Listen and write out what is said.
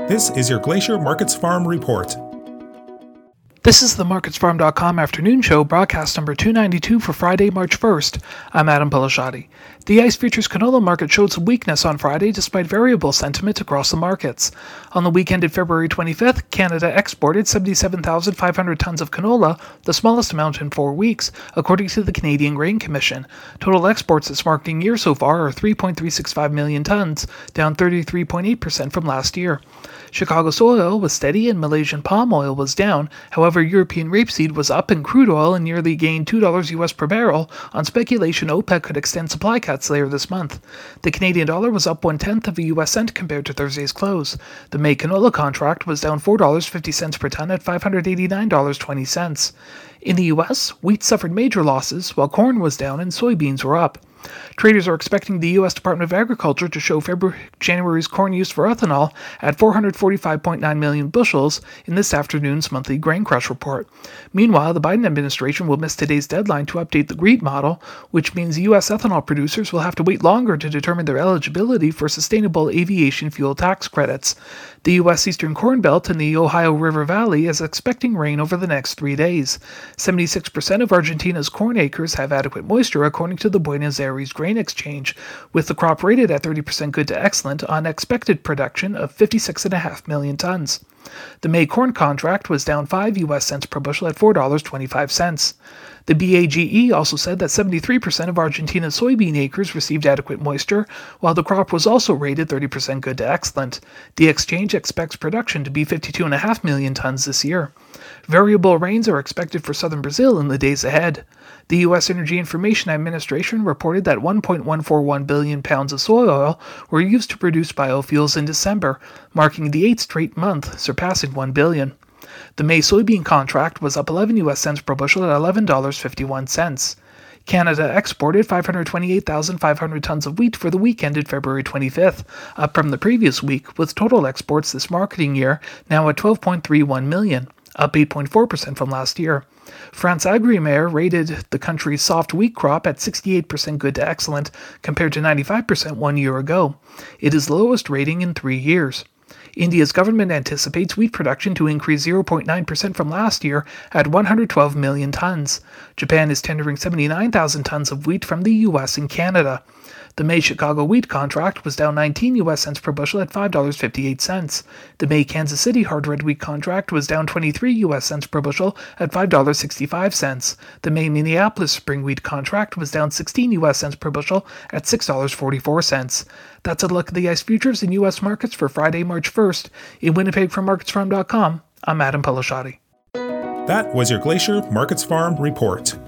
This is your Glacier Markets Farm Report. This is the MarketsFarm.com afternoon show, broadcast number 292 for Friday, March 1st. I'm Adam Pelashati. The ICE Futures canola market showed some weakness on Friday despite variable sentiment across the markets. On the weekend of February 25th, Canada exported 77,500 tons of canola, the smallest amount in 4 weeks, according to the Canadian Grain Commission. Total exports this marketing year so far are 3.365 million tons, down 33.8% from last year. Chicago soy oil was steady and Malaysian palm oil was down. However, European rapeseed was up and crude oil nearly gained $2 US per barrel on speculation OPEC could extend supply cuts later this month. The Canadian dollar was up 1/10 of a US cent compared to Thursday's close. The May canola contract was down $4.50 per ton at $589.20. In the US, wheat suffered major losses while corn was down and soybeans were up. Traders are expecting the U.S. Department of Agriculture to show January's corn use for ethanol at 445.9 million bushels in this afternoon's monthly grain crush report. Meanwhile, the Biden administration will miss today's deadline to update the GREET model, which means U.S. ethanol producers will have to wait longer to determine their eligibility for sustainable aviation fuel tax credits. The U.S. Eastern Corn Belt and the Ohio River Valley is expecting rain over the next 3 days. 76% of Argentina's corn acres have adequate moisture, according to the Buenos Aires Grain Exchange, with the crop rated at 30% good to excellent on expected production of 56.5 million tons. The May corn contract was down 5 US cents per bushel at $4.25. The BAGE also said that 73% of Argentina's soybean acres received adequate moisture, while the crop was also rated 30% good to excellent. The exchange expects production to be 52.5 million tons this year. Variable rains are expected for southern Brazil in the days ahead. The U.S. Energy Information Administration reported that 1.141 billion pounds of soy oil were used to produce biofuels in December, marking the 8th straight month, surpassing 1 billion. The May soybean contract was up 11 US cents per bushel at $11.51. Canada exported 528,500 tons of wheat for the week ended February 25th, up from the previous week, with total exports this marketing year now at 12.31 million, up 8.4% from last year. France Agrimaire rated the country's soft wheat crop at 68% good to excellent, compared to 95% 1 year ago. It is the lowest rating in 3 years. India's government anticipates wheat production to increase 0.9% from last year at 112 million tons. Japan is tendering 79,000 tons of wheat from the U.S. and Canada. The May Chicago wheat contract was down 19 US cents per bushel at $5.58. The May Kansas City hard red wheat contract was down 23 US cents per bushel at $5.65. The May Minneapolis spring wheat contract was down 16 US cents per bushel at $6.44. That's a look at the ICE futures in U.S. markets for Friday, March 1st. In Winnipeg from MarketsFarm.com, I'm Adam Pelashati. That was your Glacier Markets Farm Report.